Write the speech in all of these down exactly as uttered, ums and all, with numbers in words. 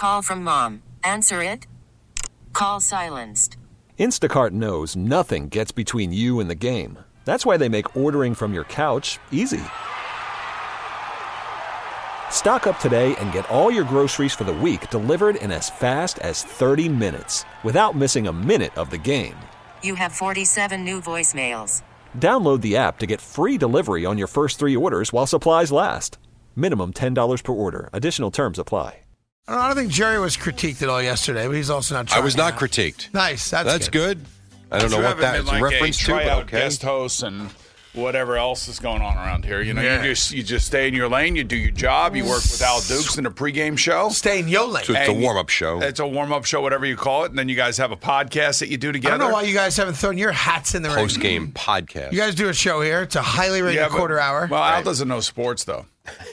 Call from mom. Answer it. Call silenced. Instacart knows nothing gets between you and the game. That's why they make ordering from your couch easy. Stock up today and get all your groceries for the week delivered in as fast as thirty minutes without missing a minute of the game. You have forty-seven new voicemails. Download the app to get free delivery on your first three orders while supplies last. Minimum ten dollars per order. Additional terms apply. I don't think Jerry was critiqued at all yesterday, but he's also not. I was not out. critiqued. Nice. That's, That's good. good. I don't know you what that been is like a reference a to, but tryout okay. guest host and whatever else is going on around here. You know, Yeah. you just you just stay in your lane. You do your job. You work with Al Dukes in a pregame show. Stay in your lane. So it's a And you- warm-up show. It's a warm-up show, whatever you call it. And then you guys have a podcast that you do I together. don't know why you guys haven't thrown your hats in the ring. Post-game podcast. You guys do a show here. It's a highly rated Yeah, but- quarter hour. Well, Al doesn't know sports, though.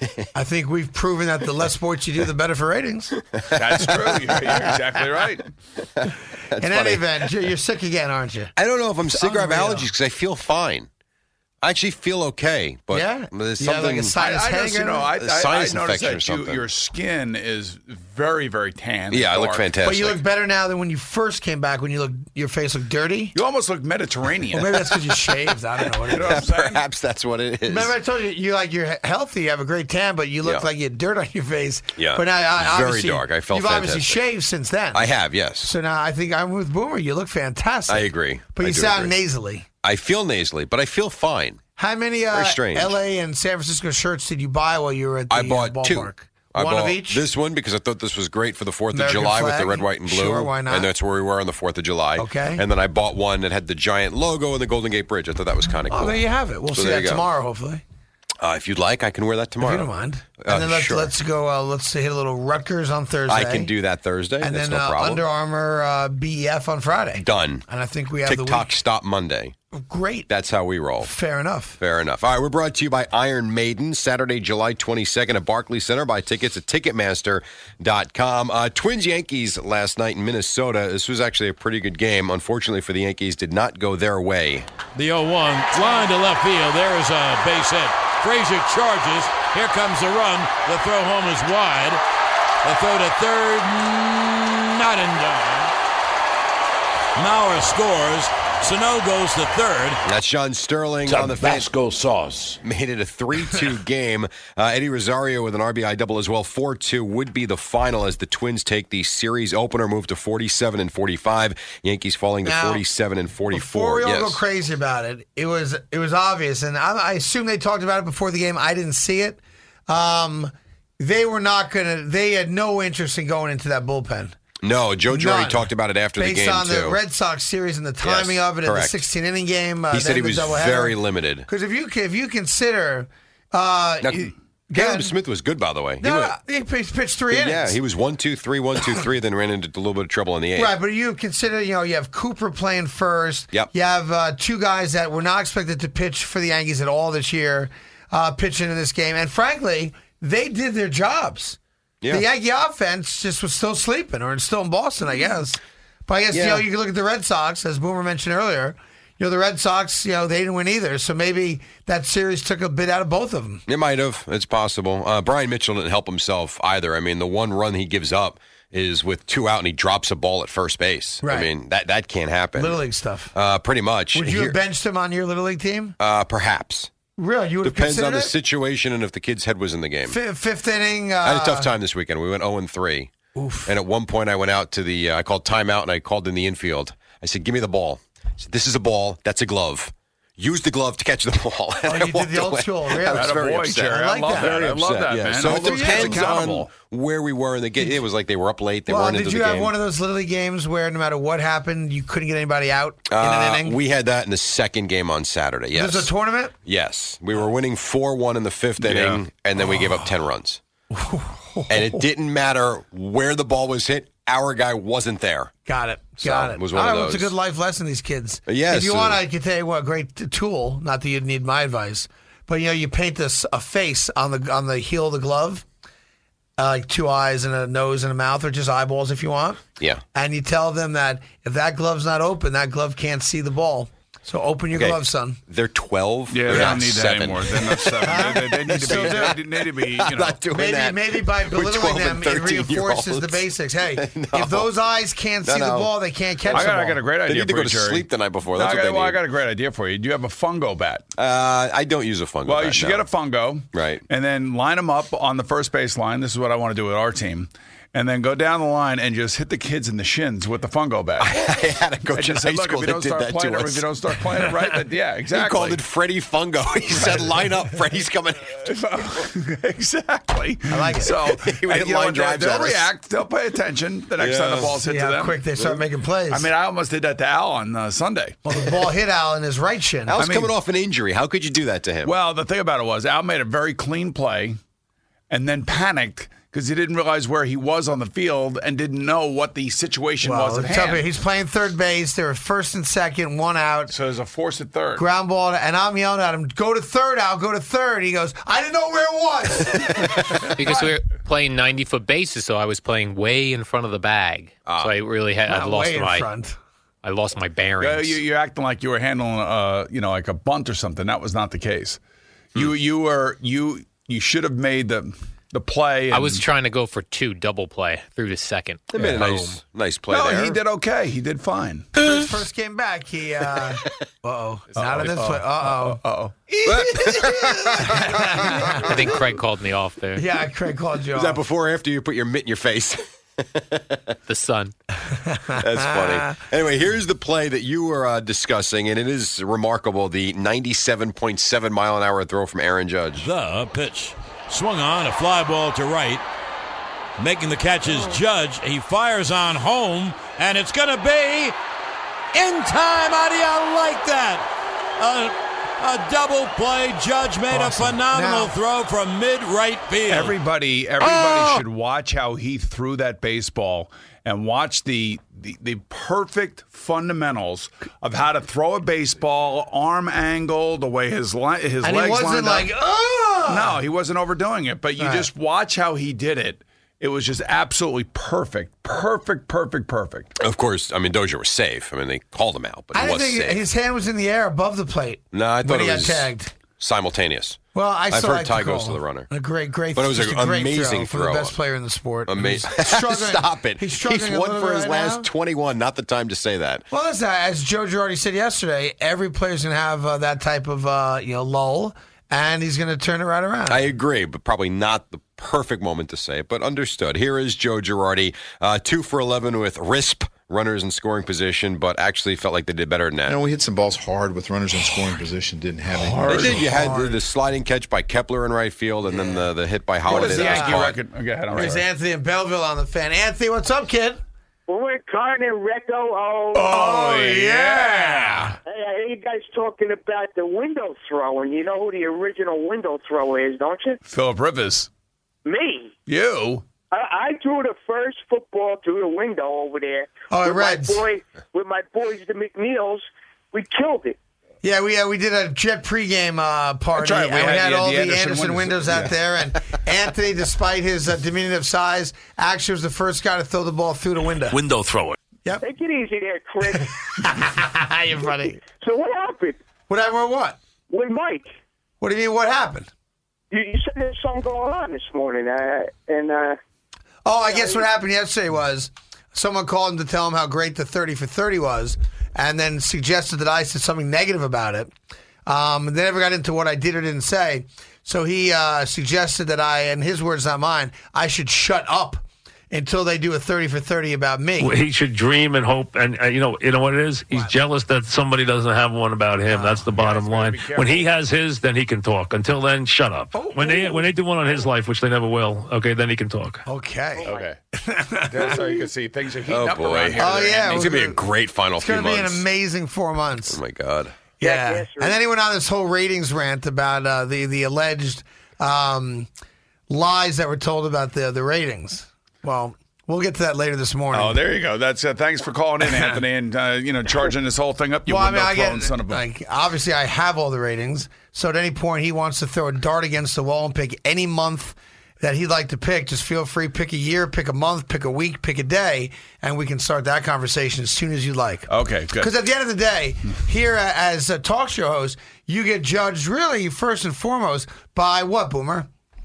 I think we've proven that the less sports you do, the better for ratings. That's true. You're, you're exactly right. In any event, you're sick again, aren't you? I don't know if I'm sick or have unreal. allergies because I feel fine. I actually feel okay, but Yeah? there's You have, something. like, a sinus I, I just, you know, I, I, A I sinus noticed infection or that you, something. your skin is very, very tan. yeah, I and look dark. fantastic. But you look better now than when you first came back. When you look, your face looked dirty. You almost look Mediterranean. Or maybe that's because you shaved. I don't know what You it know is. what I'm saying? Perhaps that's what it is. Remember, I told you you like you're healthy, you have a great tan, but you look Yeah. like you had dirt on your face. Yeah. but now I, Very obviously, dark. I felt you've obviously fantastic. shaved since then. I have, yes. So now I think I'm with Boomer. You look fantastic. I agree. but I you do sound agree. nasally. I feel nasally, but I feel fine. How many uh, Very strange. L A and San Francisco shirts did you buy while you were at the I bought uh, two. ballpark? I One bought of each. this one because I thought this was great for the fourth of American July with flag? the red, white, and blue. Sure, why not? And that's where we were on the fourth of July. Okay. And then I bought one that had the giant logo and the Golden Gate Bridge. I thought that was kind of Oh, cool. there you have it. We'll So see there that you go. tomorrow, hopefully. Uh, if you'd like, I can wear that tomorrow. If you don't mind. Uh, And then let's sure. let's go. Uh, let's hit a little Rutgers on Thursday. I can do that Thursday. And That's then no uh, problem. Under Armour uh, B E F on Friday. Done. And I think we have the TikTok week. stop Monday. Great. That's how we roll. Fair enough. Fair enough. All right, we're brought to you by Iron Maiden, Saturday, July twenty-second at Barclays Center. Buy tickets at Ticketmaster dot com. Uh, Twins Yankees last night in Minnesota. This was actually a pretty good game. Unfortunately for the Yankees, did not go their way. The oh one, line to left field. There is a base hit. Frazier charges. Here comes the run. The throw home is wide. The throw to third, not in time. Maurer scores. Sano goes to third. That's John Sterling on the fan. Tabasco sauce. Made it a three two game. Uh, Eddie Rosario with an R B I double as well. four two would be the final as the Twins take the series opener, move to forty-seven and forty-five. Yankees falling to Now, forty-seven and forty-four. Before we all yes. go crazy about it, it was it was obvious, and I, I assume they talked about it before the game. I didn't see it. Um, they were not gonna. They had no interest in going into that bullpen. No, Joe Girardi None. talked about it after Based the game, on too. the Red Sox series and the timing Yes, of it, and the correct. sixteen-inning game. Uh, He said then he the was doubleheader. very limited. Because if you if you consider, uh, Now, you- Caleb God- Smith was good, by the way. He no, went- no, he pitched, pitched three innings. yeah, he was one, two, three, one, two, three, then ran into a little bit of trouble in the eighth. Right, but you consider, you know, you have Cooper playing first. Yep. You have uh, two guys that were not expected to pitch for the Yankees at all this year, uh, pitching in this game. And frankly, they did their jobs. Yeah. The Yankee offense just was still sleeping, or still in Boston, I guess. But I guess, Yeah. you know, you can look at the Red Sox, as Boomer mentioned earlier. You know, the Red Sox, you know, they didn't win either. So maybe that series took a bit out of both of them. It might have. It's possible. Uh, Brian Mitchell didn't help himself either. I mean, the one run he gives up is with two out, and he drops a ball at first base. Right. I mean, that, that can't happen. Little League stuff. Uh, pretty much. Would you Here- have benched him on your Little League team? uh, perhaps. Really? You would have Depends considered on the it? situation and if the kid's head was in the game. F- fifth inning. Uh, I had a tough time this weekend. We went oh and three. Oof. And at one point, I went out to the, uh, I called timeout, and I called in the infield. I said, give me the ball. I said, this is a ball. That's a glove. Use the glove to catch the ball. And Oh, I you did walked the old away. school, really? I was Atta very boy, upset. Jerry. I like I love that. that. I Very love upset, that, yeah. man. So Hold it those kids depends on accountable. where we were in the game. It was like they were up late. They Well, weren't did into you the have game. one of those Little League games where no matter what happened, you couldn't get anybody out in Uh, an inning? we had that in the second game on Saturday, yes. There's a tournament? Yes. We were winning four one in the fifth Yeah. inning, and then we gave up ten runs. And it didn't matter where the ball was hit. Our guy wasn't there. Got it. So, Got it. it was one All of right, well, it's a those. good life lesson, these kids. Yes, If you uh, want, I can tell you what a great t- tool. Not that you'd need my advice, but you know, you paint this a face on the on the heel of the glove, uh, like two eyes and a nose and a mouth, or just eyeballs if you want. Yeah. And you tell them that if that glove's not open, that glove can't see the ball. So open your Okay. gloves, son. They're twelve. Yeah, They're they not don't need that seven. anymore. They're not seven. they, they, they need to be. They need to be. You I'm know. not doing Maybe, that. maybe by with belittling twelve them, and it reinforces the thirteen-year-olds. basics. Hey, No. if those eyes can't No, see the no. ball, they can't catch I the got, ball. I got a great They idea need to for go you, to Jerry. sleep the night before. No, That's I what got, they well, I need. got a great idea for you. Do you have a fungo bat? Uh, I don't use a fungo. Well, you bat, should no. get a fungo. Right. And then line them up on the first base line. This is what I want to do with our team. And then go down the line and just hit the kids in the shins with the fungo bat. I had a I coach in just high said, look, if school you that don't did start that playing to it, us. if you don't start playing it right, then, yeah, exactly. He called it Freddie Fungo. He said, line up, Freddie's coming. Exactly. I like it. So, He would and, hit you know, line what, drives they'll at us. react. They'll pay attention the next time the Yeah. ball's hit See to how them. quick they start making plays. I mean, I almost did that to Al on uh, Sunday. well, the ball hit Al in his right shin. Al's I mean- coming off an injury. How could you do that to him? Well, the thing about it was Al made a very clean play and then panicked because he didn't realize where he was on the field and didn't know what the situation Well, was at it's up here. hand. He's playing third base. They were first and second, one out. So there's a force at third. Ground ball, and I'm yelling at him, go to third, Al, go to third. He goes, I didn't know where it was. Because we were playing ninety-foot bases, so I was playing way in front of the bag. so I really had I've Not lost way in my front. I lost my Uh, bearings. you, you're acting like you were handling, uh, you know, like a bunt or something. That was not the case. You you were you you should have made the the play. I and- was trying to go for two double play through the second. They made a Boom. nice, nice play No, there. he did okay. He did fine. His first came back, he, uh, uh-oh. Not in this play. Uh-oh. Uh-oh. I think Craig called me off there. Yeah, Craig called you Was that off. before or after you put your mitt in your face? The sun. That's funny. Anyway, here's the play that you were uh, discussing, and it is remarkable. The ninety-seven point seven mile an hour throw from Aaron Judge. The pitch. Swung on, a fly ball to right. Making the catch is Judge. He fires on home, and it's going to be in time. How do you like that? A, a double play. Judge made Awesome. a phenomenal Now- throw from mid-right field. Everybody, everybody Oh! should watch how he threw that baseball and watch the, the the perfect fundamentals of how to throw a baseball, arm angle, the way his li- his And legs he wasn't lined like, up. oh! No, he wasn't overdoing it. But you Right. just watch how he did it. It was just absolutely perfect, perfect, perfect, perfect. Of course, I mean, Dozier was safe. I mean, they called him out, but I he didn't was think safe. his hand was in the air above the plate. No, I thought when it he was got tagged. simultaneous. Well, I I've still heard like Ty the goes call. to the runner. A great, great, But it was just an a great amazing throw, for throw. the best player in the sport. Ama- He's struggling- Stop it. He's He's, struggling a won little for bit his right last now. twenty-one. Not the time to say that. Well, listen, as Joe Girardi said yesterday, every player's going to have uh, that type of uh, you know lull, and he's going to turn it right around. I agree, but probably not the perfect moment to say it, but understood. Here is Joe Girardi, uh, two for eleven with R I S P, runners in scoring position, but actually felt like they did better than that. You know, we hit some balls hard with runners in scoring position. Didn't have any. They did. You had the, the sliding catch by Kepler in right field, and then the, the hit by What Holiday. is the that was Yankee caught. record? Okay, I don't Here's know. Anthony in Belleville on the fan. Anthony, what's up, kid? We're Carter Recco. Oh, Oh, yeah. Hey, I hear you guys talking about the window throwing. You know who the original window thrower is, don't you? Philip Rivers. Me. You? I, I threw the first football through the window over there. Oh, with Reds. my boy, with my boys, the McNeils. We killed it. Yeah, we uh, we did a Jet pregame uh, party, That's right. We and we had had the- all the the Anderson Anderson, windows. windows, out Yeah. there. And Anthony, despite his uh, diminutive size, actually was the first guy to throw the ball through the window. Window thrower. Yep. Take it easy there, Chris. You're funny. So what happened Whatever. What? with Mike? What do you mean? What happened? You, you said there's something going on this morning, uh, and uh, Oh, I guess what happened yesterday was someone called him to tell him how great the thirty for thirty was, and then suggested that I said something negative about it. Um, and they never got into what I did or didn't say. So he uh, suggested that I, and his words, not mine, I should shut up until they do a thirty for thirty about me. He should dream and hope, and uh, you know, you know what it is. He's jealous that somebody doesn't have one about him. That's the bottom line. When he has his, then he can talk. Until then, shut up. When they when they do one on his life, which they never will, okay, then he can talk. Okay. Okay. That's so you can see things are heating Oh, up boy. around here. Oh, yeah. It's going to be a great final It's few going to be months. an amazing four months. Oh, my God. Yeah. yes, sir. And then he went on this whole ratings rant about uh, the, the alleged um, lies that were told about the, the ratings. Well, we'll get to that later this morning. Oh, there you go. That's uh, thanks for calling in, Anthony, and uh, you know charging this whole thing up. You well, I window mean, I throwing get, son of a. like, obviously, I have all the ratings. So at any point he wants to throw a dart against the wall and pick any month that he'd like to pick, just feel free. Pick a year, pick a month, pick a week, pick a day, and we can start that conversation as soon as you like. Okay, good. Because at the end of the day, here uh, as a talk show host, you get judged really first and foremost by what, Boomer?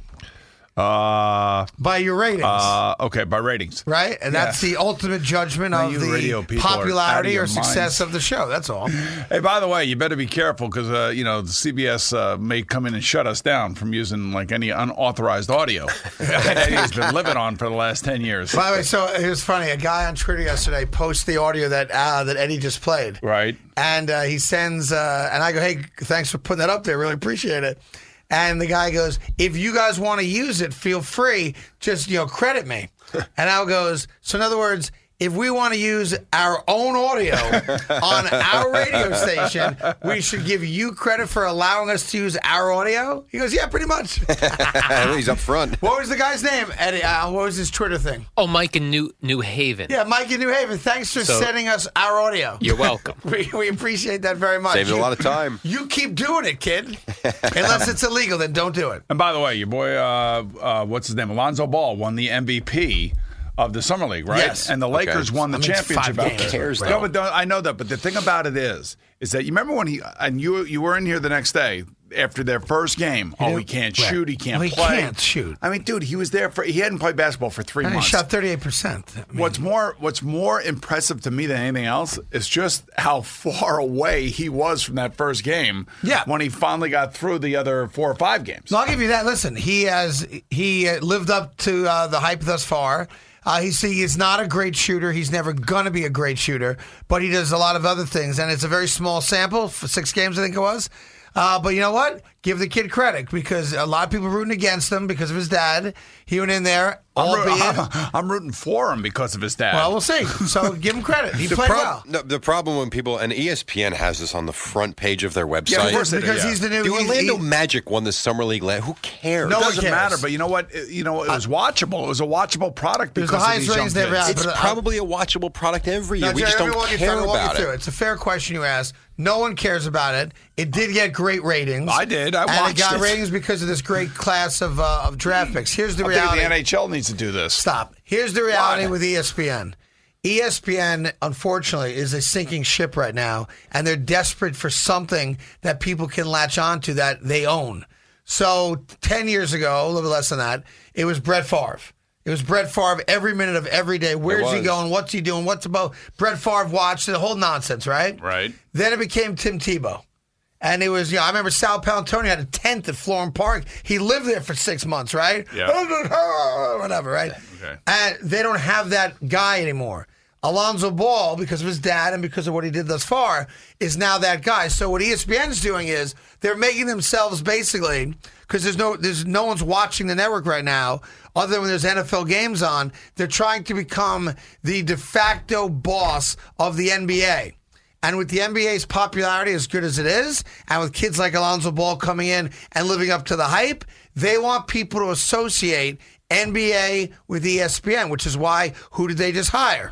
Uh, by your ratings. Uh, okay, by ratings. Right? And Yeah. that's the ultimate judgment Now of you radio the people are out of popularity your or success minds. of the show. That's all. Hey, by the way, you better be careful because, uh, you know, the C B S uh, may come in and shut us down from using, like, any unauthorized audio that Eddie's been living on for the last ten years. By the way, so it was funny. A guy on Twitter yesterday posted the audio that uh, that Eddie just played. Right. And uh, he sends, uh, and I go, hey, thanks for putting that up there. Really appreciate it. And the guy goes, if you guys want to use it, feel free. Just, you know, credit me. And Al goes, so in other words, if we want to use our own audio on our radio station, we should give you credit for allowing us to use our audio? He goes, yeah, pretty much. He's up front. What was the guy's name, Eddie? Uh, what was his Twitter thing? Oh, Mike in New New Haven. Yeah, Mike in New Haven. Thanks for So- sending us our audio. You're welcome. we, we appreciate that very much. Saves a You- lot of time. You keep doing it, kid. Unless it's illegal, then don't do it. And by the way, your boy, uh, uh, what's his name? Alonzo Ball won the M V P of the Summer League, right? Yes. And the Lakers Okay. won the I mean, it's championship. five out games. there. Cares, No, though. but don't- I know that. But the thing about it is, is that you remember when he and you you were in here the next day after their first game. Oh, knew- he can't Right. shoot. He can't No, he play. can't shoot. I mean, dude, he was there for. He hadn't played basketball for three And he months. shot thirty-eight percent. I mean, What's more, what's more impressive to me than anything else is just how far away he was from that first game. Yeah. When he finally got through the other four or five games. No, I'll give you that. Listen, he has he uh, lived up to uh, the hype thus far. Uh, he's, he is not a great shooter. He's never going to be a great shooter, but he does a lot of other things. And it's a very small sample for six games, I think it was. Uh, but you know what? Give the kid credit because a lot of people rooting against him because of his dad. He went in there, I'm, roo- albeit. I'm, I'm rooting for him because of his dad. Well, we'll see. So give him credit. He The, played prob- well. no, the problem when people, and E S P N has this on the front page of their website. Yeah, of course they do, because yeah. he's the new. The he's- Orlando he- Magic won the Summer League. La- Who cares? No it one doesn't cares. matter, but you know what? It- You know, it was watchable. It was a watchable product It was because the of highest these young ratings they ever kids. had. It's but, uh, probably a watchable product every year. Now, we Jerry, just let me don't walk you care through- let me walk about you through it. It's a fair question you asked. No one cares about it. It did get great ratings. I did. I and watched it got it. ratings because of this great class of uh, of draft picks. Here's the I think reality. the N H L needs to do this. Stop. Here's the reality Why? with E S P N. E S P N, unfortunately, is a sinking ship right now, and they're desperate for something that people can latch onto that they own. So ten years ago, a little bit less than that, it was Brett Favre. It was Brett Favre every minute of every day. Where's he was. going? What's he doing? What's about Brett Favre watch? The whole nonsense, right? Right. Then it became Tim Tebow. And it was, you know, I remember Sal Palantonio had a tent at Florham Park. He lived there for six months, right? Yeah. Whatever, right? Okay. And they don't have that guy anymore. Alonzo Ball, because of his dad and because of what he did thus far, is now that guy. So what E S P N is doing is they're making themselves basically, because there's no there's no one's watching the network right now, other than when there's N F L games on. They're trying to become the de facto boss of the N B A. And with the N B A's popularity as good as it is, and with kids like Alonzo Ball coming in and living up to the hype, they want people to associate N B A with E S P N, which is why, who did they just hire?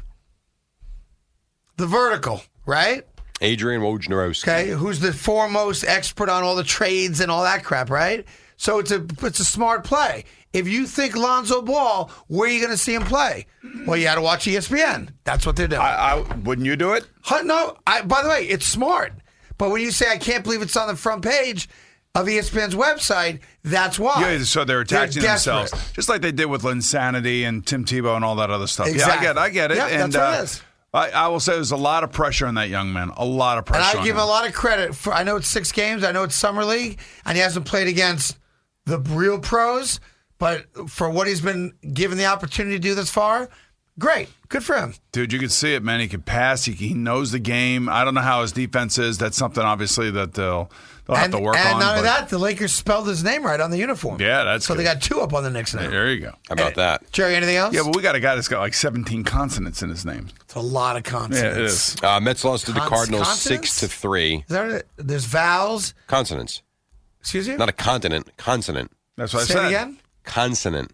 The Vertical, right? Adrian Wojnarowski. Okay, who's the foremost expert on all the trades and all that crap, right? So it's a it's a smart play. If you think Lonzo Ball, where are you going to see him play? Well, you got to watch E S P N. That's what they're doing. I, I wouldn't you do it? Huh, no, I, by the way, it's smart. But when you say, I can't believe it's on the front page of E S P N's website, that's why. Yeah, so they're attaching They're themselves, desperate. just like they did with Linsanity and Tim Tebow and all that other stuff. Exactly. Yeah, I get, it, I get it. Yep, and that's what it uh, is. I, I will say there's a lot of pressure on that young man. A lot of And pressure. I on give him him a lot of credit for. I know it's six games. I know it's summer league, and he hasn't played against the real pros. But for what he's been given the opportunity to do this far, great, good for him. Dude, you can see it, man. He can pass. He, he knows the game. I don't know how his defense is. That's something, obviously, that they'll they'll have and to work and on. not only but- that, the Lakers spelled his name right on the uniform. Yeah, that's so they good. got two up on the Knicks now. There you go. How about that? Jerry, anything else? Yeah, but we got a guy that's got like seventeen consonants in his name. It's a lot of consonants. Yeah, it is. Uh, Mets lost to the Cons- Cardinals consonants? six to three. Is that it? There's vowels. Consonants, Excuse you? not a continent. Consonant. That's what Say I it said. again. Consonant.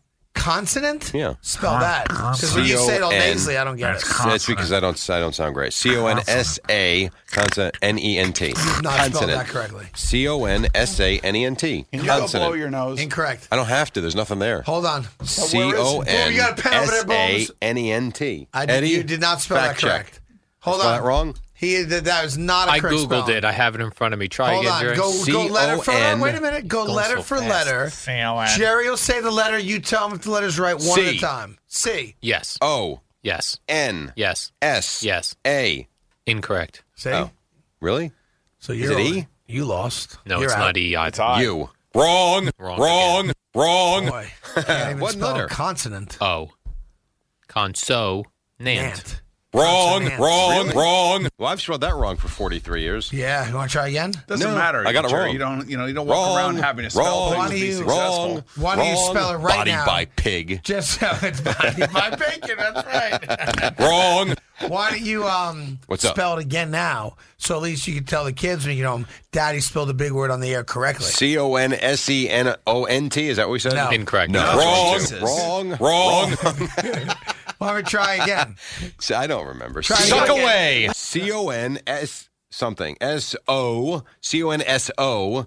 consonant? Yeah. Spell that. Because when you say it all C O N nasally, I don't get it. That's because I don't I don't sound great. C O N S A consonant N E N T. You've not spelled that correctly. C O N S A N E N T. Can you go blow your nose? Incorrect. I don't have to. There's nothing there. Hold on. C O N You got a pen over there, S A Bones? N E N T. I- Eddie, you did not spell fact that correct. check. Hold Spell on. that wrong? He did, that was not a I correct Googled spelling. it. I have it in front of me. Try Hold again, on. Jerry. Go, go letter for letter. Wait a minute. Go Going letter so for fast. letter. C O N. Jerry will say the letter. You tell him if the letter's right one C. at a time. C. Yes. O. Yes. N. Yes. S. Yes. A. Incorrect. See? Oh. Really? So Is you're it E? You lost. No, You're it's out. not E. I- It's I. U. Wrong. Wrong Wrong. Wrong. Boy, can't even What spell letter? consonant. O. Consonant. Nant. Wrong. Consonant. Wrong. Really? Wrong. Well, I've spelled that wrong for forty-three years. Yeah. You want to try again? Doesn't No, matter. I got it Jerry. wrong. You don't. You know. You don't walk Wrong. around having to spell Wrong. things Why to do be you- successful. Wrong. Why don't you Wrong. spell it right Body now? by pig. Just so it's body by bacon. That's right. Wrong. Why don't you um What's up? spell it again now? So at least you can tell the kids when you know Daddy spelled a big word on the air correctly. C O N S E N O N T. Is that what we said? No. Incorrect. No. No. Wrong. Jesus. Wrong. Wrong. Why don't we try again? See, I don't remember. Try Suck again. away. C O N S something. S O C O N S O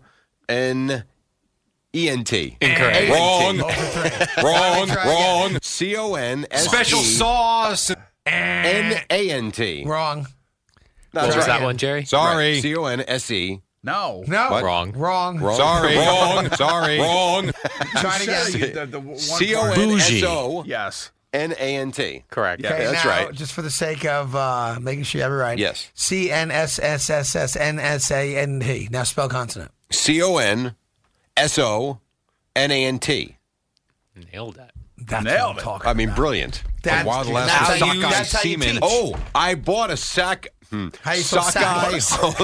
N E N T. Incorrect. Wrong. Over three. Wrong. Try Wrong. C O N S E Special sauce. N A N T. Wrong. No, What that's was right. that one, Jerry? Sorry. C O N S E. No. No. What? Wrong. Wrong. Wrong. Sorry. Wrong. Sorry. Wrong. Try it again. Jerry, the- the one C O part- N S O Yes. N A N T. Correct. Yeah, Okay, that's now, right. just for the sake of uh, making sure you have it right. Yes. C N S S S S N S A N T. Now spell consonant. C O N S O N A N T. Nailed that. That's Nailed what I'm it. talking I mean, about. brilliant. That's- A wild last that's one. how you- Sockeye that's how you semen. teach. Oh, I bought a sack. Hmm. How you spell Sockeye. sack? Hold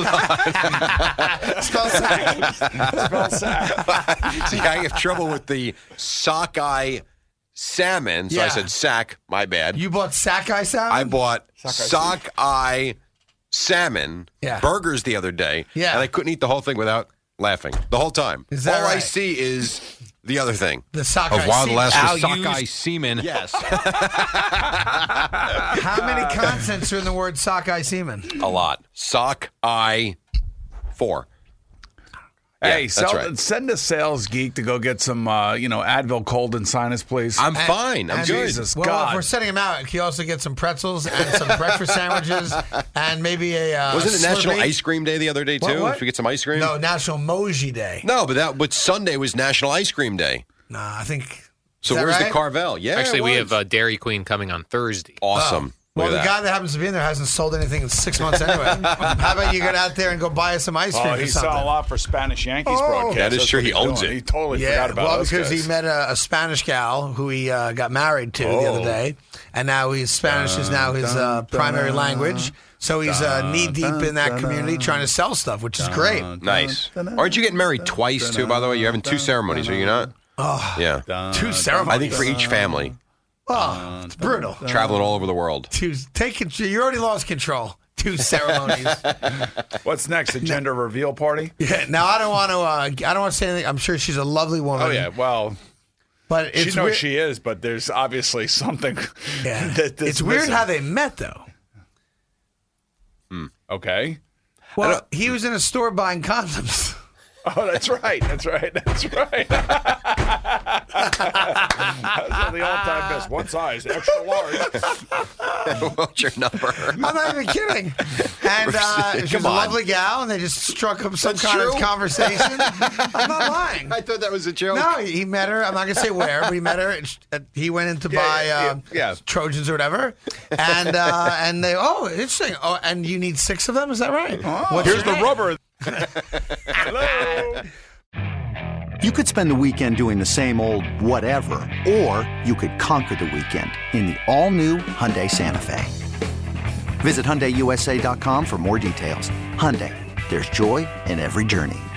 on. Spell sack. Spell sack. See, I have trouble with the sockeye salmon, so I Yeah. said sack. My bad. You bought sockeye salmon? I bought sockeye salmon Yeah. burgers the other day, Yeah. and I couldn't eat the whole thing without laughing the whole time. Is that All I right? see is the other thing. The sockeye of Wild semen. Alaska Al sockeye used- semen. Yes. How many consonants are in the word sockeye semen? A lot. Sockeye four. Hey, that's sell, right. send a sales geek to go get some, uh, you know, Advil cold and sinus, please. I'm fine. I'm And- good. Jesus Well, God. if we're setting him out, can you also get some pretzels and some breakfast sandwiches and maybe a uh, Wasn't it National Slurpee? Ice Cream Day the other day, too? What, what? Should we get some ice cream? No, National Moji Day. No, but that but Sunday was National Ice Cream Day. Nah, I think. So is that where's right? the Carvel? Yeah, Actually, it we was. have uh, Dairy Queen coming on Thursday. awesome. Well, Look the at guy that. that happens to be in there hasn't sold anything in six months anyway. How about you get out there and go buy us some ice cream Oh, or he something? saw a lot for Spanish Yankees Oh. broadcast. That is That's true. what He he's owns doing. it. He totally Yeah, forgot about well, those because guys. he met a, a Spanish gal who he uh, got married to the Oh. other day, and now he's Spanish is now his uh, primary language. So he's uh, knee deep in that community trying to sell stuff, which is great. Nice. Aren't you getting married twice, too, by the way? You're having two ceremonies, are you not? Oh, Yeah. two ceremonies. I think for each family. Oh, it's brutal. Traveling all over the world. Two, take control. You already lost control. Two ceremonies. What's next? A gender reveal party? Yeah. Now I don't want to. Uh, I don't want to say anything. I'm sure she's a lovely woman. Oh, yeah. Well, but it's she knows weird. she is, but there's obviously something. Yeah. that, that's it's weird missing. how they met, though. Okay. Well, he was in a store buying condoms. Oh, that's right. That's right. That's right. That's one of the all-time best. One size, extra large. What's your number? I'm not even kidding. And uh, she's Come a on. lovely gal, and they just struck up some That's kind true? of conversation. I'm not lying. I thought that was a joke. No, he met her. I'm not going to say where, but he met her. and sh- uh, He went in to Yeah, buy yeah, uh, yeah. Trojans or whatever. And uh, and they, oh, interesting. Oh, and you need six of them? Is that right? What's Here's your the name? rubber. Hello. You could spend the weekend doing the same old whatever, or you could conquer the weekend in the all-new Hyundai Santa Fe. Visit Hyundai U S A dot com for more details. Hyundai, there's joy in every journey.